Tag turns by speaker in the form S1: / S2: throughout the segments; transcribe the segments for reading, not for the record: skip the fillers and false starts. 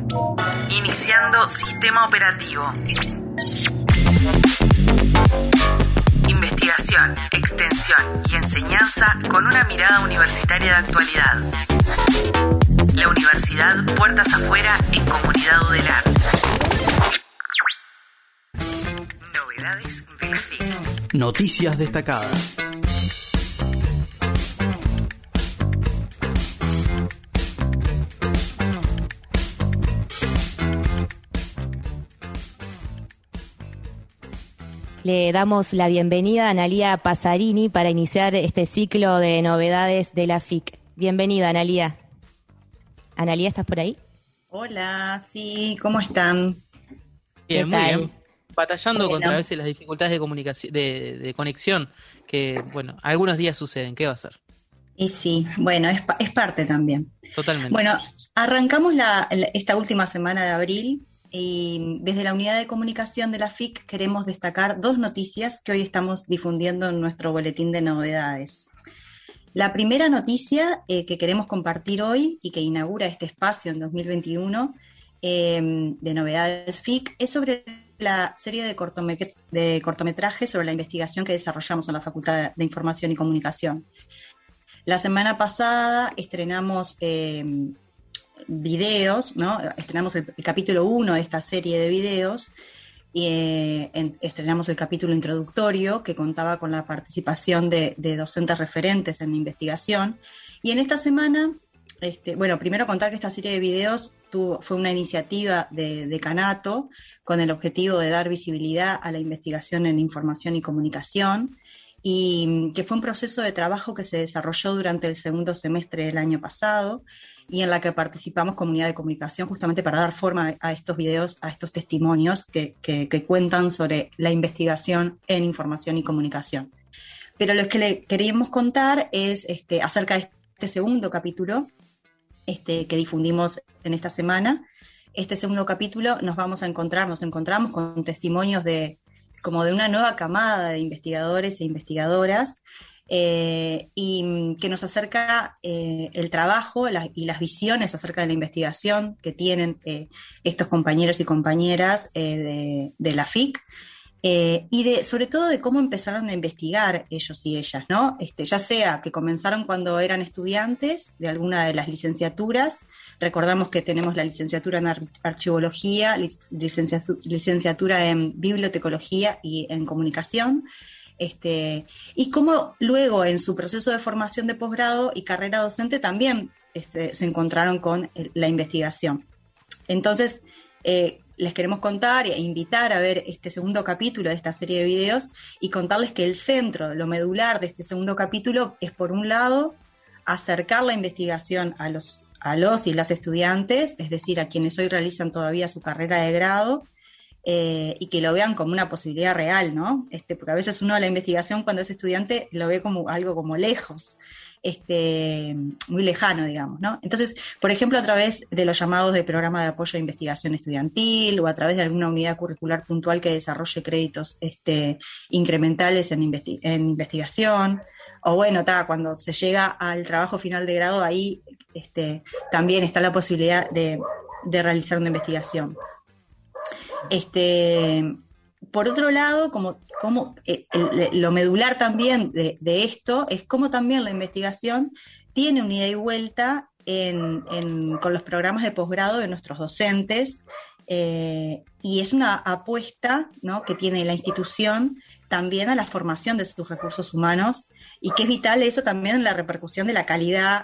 S1: Iniciando sistema operativo. Investigación, extensión y enseñanza con una mirada universitaria de actualidad. La Universidad Puertas Afuera en Comunidad Udelar. Novedades de la FIC.
S2: Noticias destacadas.
S3: Le damos la bienvenida a Analía Passarini para iniciar este ciclo de novedades de la FIC. Bienvenida, Analía. Analía, ¿estás por ahí?
S4: Hola, sí, ¿cómo están?
S5: Bien, muy bien. Batallando
S4: Bueno.
S5: contra a veces las dificultades de comunicación, de conexión, que, bueno, algunos días suceden. ¿Qué va a ser?
S4: Y sí, bueno, es parte también.
S5: Totalmente.
S4: Bueno, arrancamos esta última semana de abril y desde la unidad de comunicación de la FIC queremos destacar dos noticias que hoy estamos difundiendo en nuestro boletín de novedades. La primera noticia que queremos compartir hoy y que inaugura este espacio en 2021 de novedades FIC es sobre la serie de cortometrajes sobre la investigación que desarrollamos en la Facultad de Información y Comunicación. La semana pasada estrenamos videos, ¿no? Estrenamos el capítulo 1 de esta serie de videos. Estrenamos el capítulo introductorio que contaba con la participación de docentes referentes en investigación. Y en esta semana, primero contar que esta serie de videos fue una iniciativa de decanato con el objetivo de dar visibilidad a la investigación en información y comunicación, y que fue un proceso de trabajo que se desarrolló durante el segundo semestre del año pasado y en la que participamos comunidad de comunicación justamente para dar forma a estos videos, a estos testimonios que cuentan sobre la investigación en información y comunicación. Pero lo que le queríamos contar es acerca de este segundo capítulo que difundimos en esta semana. Este segundo capítulo nos encontramos con testimonios como de una nueva camada de investigadores e investigadoras y que nos acerca el trabajo y las visiones acerca de la investigación que tienen estos compañeros y compañeras de la FIC y sobre todo de cómo empezaron a investigar ellos y ellas, ¿no? Ya sea que comenzaron cuando eran estudiantes de alguna de las licenciaturas. Recordamos que tenemos la licenciatura en archivología, licenciatura en bibliotecología y en comunicación, y cómo luego en su proceso de formación de posgrado y carrera docente también se encontraron con la investigación. Entonces, les queremos contar e invitar a ver este segundo capítulo de esta serie de videos y contarles que el centro, lo medular de este segundo capítulo es, por un lado, acercar la investigación a los y las estudiantes, es decir, a quienes hoy realizan todavía su carrera de grado, y que lo vean como una posibilidad real, ¿no? Porque a veces uno a la investigación cuando es estudiante lo ve como algo como lejos, muy lejano, digamos, ¿no? Entonces, por ejemplo, a través de los llamados de programa de apoyo a investigación estudiantil o a través de alguna unidad curricular puntual que desarrolle créditos incrementales en investigación, o bueno, cuando se llega al trabajo final de grado, ahí también está la posibilidad de realizar una investigación. Por otro lado, lo medular también de esto es cómo también la investigación tiene un ida y vuelta con los programas de posgrado de nuestros docentes, y es una apuesta, ¿no?, que tiene la institución también a la formación de sus recursos humanos, y que es vital eso también en la repercusión de la calidad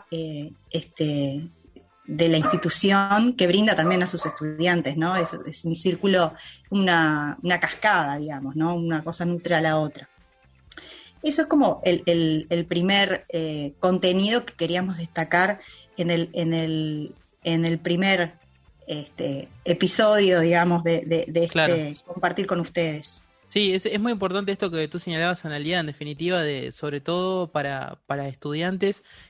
S4: de la institución que brinda también a sus estudiantes, ¿no? Es un círculo, una cascada, digamos, ¿no? Una cosa nutre a la otra. Eso es como el primer contenido que queríamos destacar en el primer episodio, digamos, de
S5: Claro.
S4: compartir con ustedes.
S5: Sí, es muy importante esto que tú señalabas, Analía, en definitiva, sobre todo para estudiantes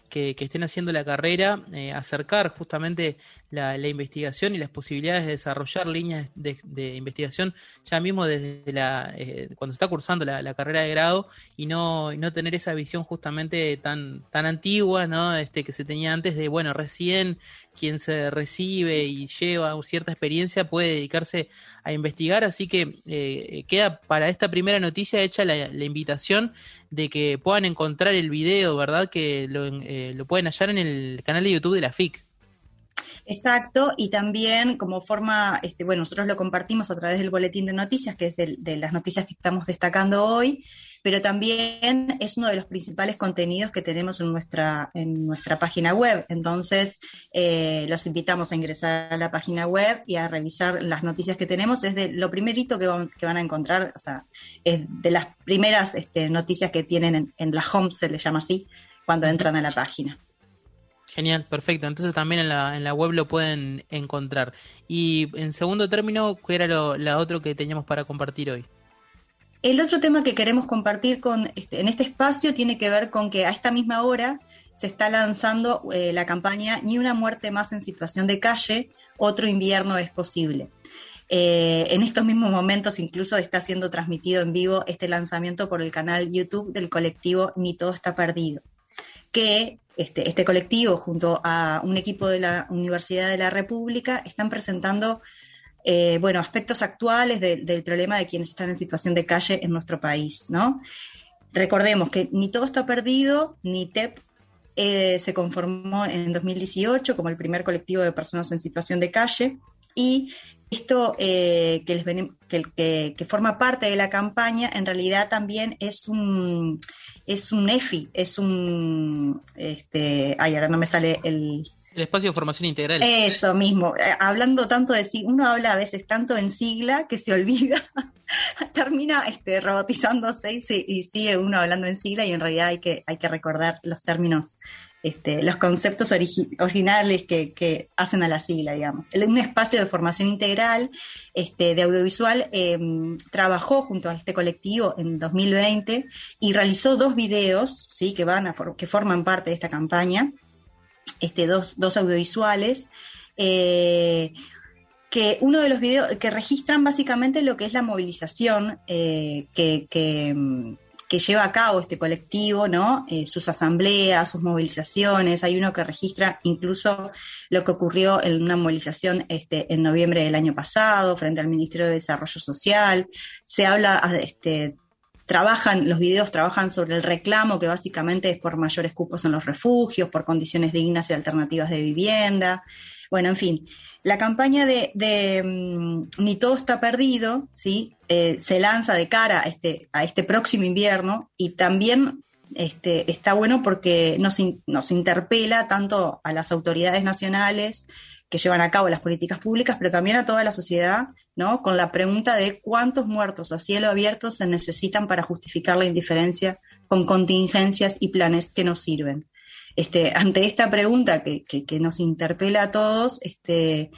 S5: que estén haciendo la carrera, acercar justamente la investigación y las posibilidades de desarrollar líneas de investigación ya mismo desde cuando está cursando la carrera de grado, y no tener esa visión justamente tan antigua, ¿no? Que se tenía antes de, bueno, recién quien se recibe y lleva cierta experiencia puede dedicarse a investigar. Así que queda para esta primera noticia hecha la invitación de que puedan encontrar el video, ¿verdad? Que lo pueden hallar en el canal de YouTube de la FIC.
S4: Exacto, y también como forma, bueno, nosotros lo compartimos a través del boletín de noticias, que es de las noticias que estamos destacando hoy, pero también es uno de los principales contenidos que tenemos en nuestra página web. Entonces, los invitamos a ingresar a la página web y a revisar las noticias que tenemos. Es de lo primerito que van a encontrar, o sea, es de las primeras noticias que tienen en la home, se le llama así, cuando entran a la página.
S5: Genial, perfecto. Entonces también en la web lo pueden encontrar. Y en segundo término, ¿qué era la otro que teníamos para compartir hoy?
S4: El otro tema que queremos compartir en este espacio tiene que ver con que a esta misma hora se está lanzando la campaña Ni una muerte más en situación de calle, otro invierno es posible. En estos mismos momentos incluso está siendo transmitido en vivo este lanzamiento por el canal YouTube del colectivo Ni todo está perdido, que este colectivo junto a un equipo de la Universidad de la República están presentando aspectos actuales del problema de quienes están en situación de calle en nuestro país, ¿no? Recordemos que Ni todo está perdido, NITEP, se conformó en 2018 como el primer colectivo de personas en situación de calle, y esto que forma parte de la campaña en realidad también es un EFI, ahora no me sale el
S5: espacio de formación integral.
S4: Eso mismo, hablando tanto uno habla a veces tanto en sigla que se olvida, termina robotizándose y sigue uno hablando en sigla, y en realidad hay que recordar los términos, los conceptos originales que hacen a la sigla, digamos. Un espacio de formación integral de audiovisual trabajó junto a este colectivo en 2020 y realizó 2 videos, ¿sí? que forman parte de esta campaña, dos audiovisuales, que uno de los videos que registran básicamente lo que es la movilización que lleva a cabo este colectivo, ¿no? Sus asambleas, sus movilizaciones. Hay uno que registra incluso lo que ocurrió en una movilización en noviembre del año pasado frente al Ministerio de Desarrollo Social. Se habla, los videos trabajan sobre el reclamo, que básicamente es por mayores cupos en los refugios, por condiciones dignas y alternativas de vivienda. Bueno, en fin, la campaña de Ni todo está perdido, ¿sí? Se lanza de cara a este próximo invierno, y también está bueno porque nos interpela tanto a las autoridades nacionales que llevan a cabo las políticas públicas, pero también a toda la sociedad, ¿no? Con la pregunta de cuántos muertos a cielo abierto se necesitan para justificar la indiferencia con contingencias y planes que no sirven. Ante esta pregunta que nos interpela a todos, es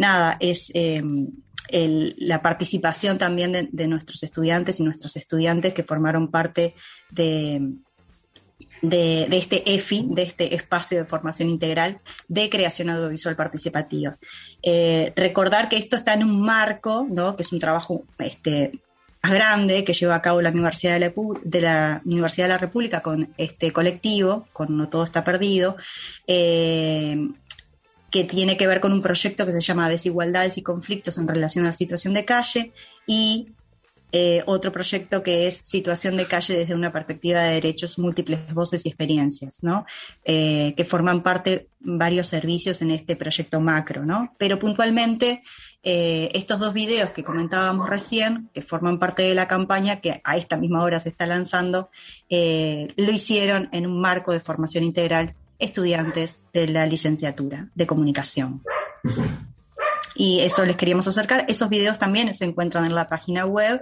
S4: la participación también de nuestros estudiantes y nuestras estudiantes que formaron parte de este EFI, de este espacio de formación integral de creación audiovisual participativa. Recordar que esto está en un marco, ¿no? Que es un trabajo más grande que lleva a cabo la Universidad de la Universidad de la República con este colectivo, con No todo está perdido, que tiene que ver con un proyecto que se llama Desigualdades y conflictos en relación a la situación de calle, y otro proyecto que es Situación de calle desde una perspectiva de derechos, múltiples voces y experiencias, ¿no? Que forman parte varios servicios en este proyecto macro, ¿no? Pero puntualmente estos 2 videos que comentábamos recién, que forman parte de la campaña, que a esta misma hora se está lanzando, lo hicieron en un marco de formación integral estudiantes de la licenciatura de comunicación. Y eso les queríamos acercar. Esos videos también se encuentran en la página web,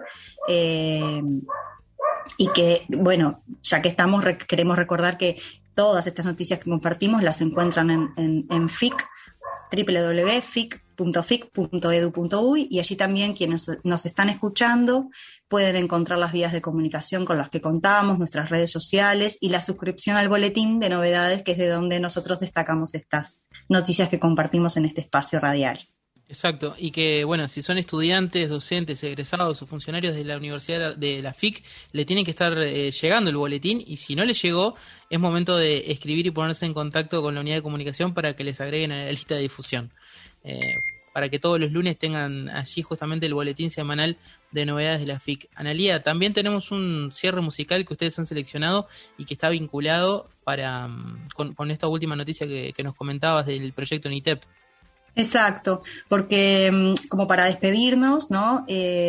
S4: y que, bueno, ya que estamos, queremos recordar que todas estas noticias que compartimos las encuentran en FIC, www.fic.edu.uy, y allí también quienes nos están escuchando pueden encontrar las vías de comunicación con las que contamos, nuestras redes sociales y la suscripción al boletín de novedades, que es de donde nosotros destacamos estas noticias que compartimos en este espacio radial.
S5: Exacto, y que bueno, si son estudiantes, docentes, egresados o funcionarios de la Universidad de la FIC, le tienen que estar llegando el boletín, y si no les llegó, es momento de escribir y ponerse en contacto con la unidad de comunicación para que les agreguen a la lista de difusión, para que todos los lunes tengan allí justamente el boletín semanal de novedades de la FIC. Analía, también tenemos un cierre musical que ustedes han seleccionado y que está vinculado con esta última noticia que nos comentabas del proyecto NITEP.
S4: Exacto, porque como para despedirnos, ¿no?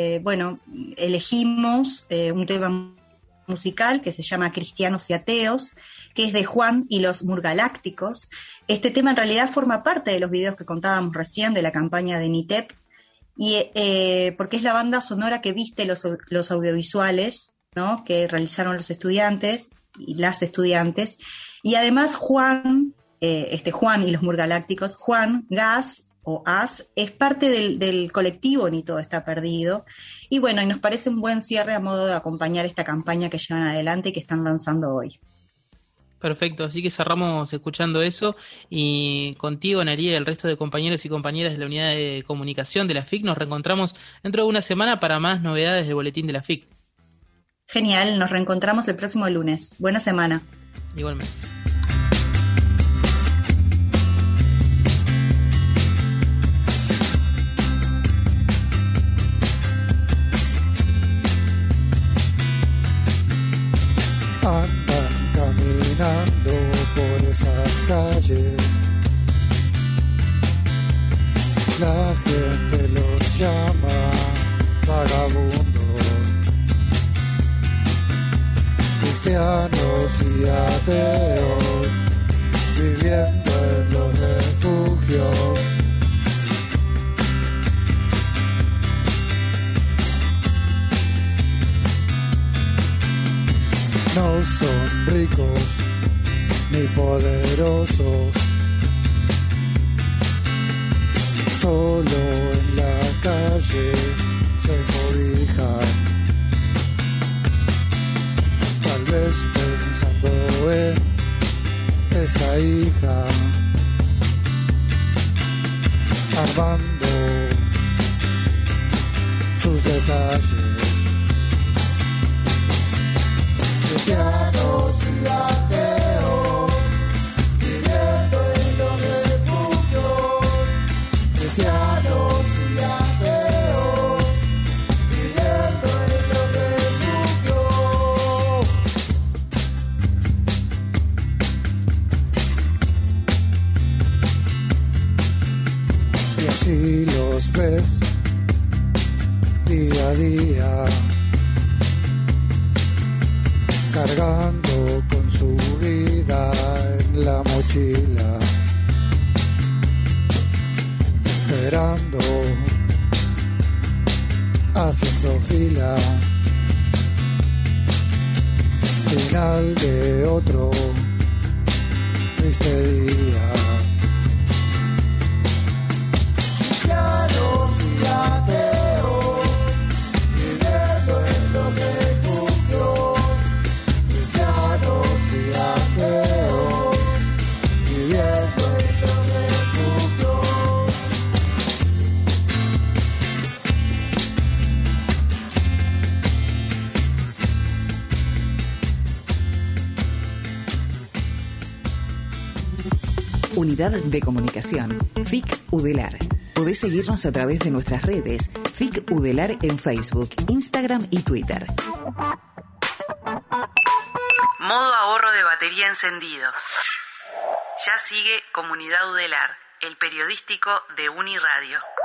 S4: Elegimos un tema musical que se llama Cristianos y Ateos, que es de Juan y los Murgalácticos. Este tema en realidad forma parte de los videos que contábamos recién de la campaña de NITEP, y porque es la banda sonora que viste los audiovisuales, ¿no? Que realizaron los estudiantes y las estudiantes, y además Juan y los Murgalácticos, Juan Gas o As, es parte del colectivo Ni Todo Está Perdido, y bueno, y nos parece un buen cierre a modo de acompañar esta campaña que llevan adelante y que están lanzando hoy.
S5: Perfecto, así que cerramos escuchando eso, y contigo, Analía, y el resto de compañeros y compañeras de la unidad de comunicación de la FIC nos reencontramos dentro de una semana para más novedades del boletín de la FIC.
S4: Genial, nos reencontramos el próximo lunes. Buena semana.
S5: Igualmente.
S2: Andan caminando por esas calles, la gente los llama vagabundos, cristianos y ateos, viviendo en los refugios. No son ricos ni poderosos, solo en la calle se cobijan, tal vez pensando en esa hija, armando sus detalles. Cristianos y ateos, viviendo en los refugios. Cristianos y ateos, viviendo en los refugios. Y así los ves día a día, cargando con su vida en la mochila, esperando, haciendo fila, final de otro triste día. Cristianos y ateos, viviendo en lo que
S1: Unidad de Comunicación, FIC Udelar. Podés seguirnos a través de nuestras redes, FIC Udelar en Facebook, Instagram y Twitter. Modo ahorro de batería encendido. Ya sigue Comunidad Udelar, el periodístico de Uniradio.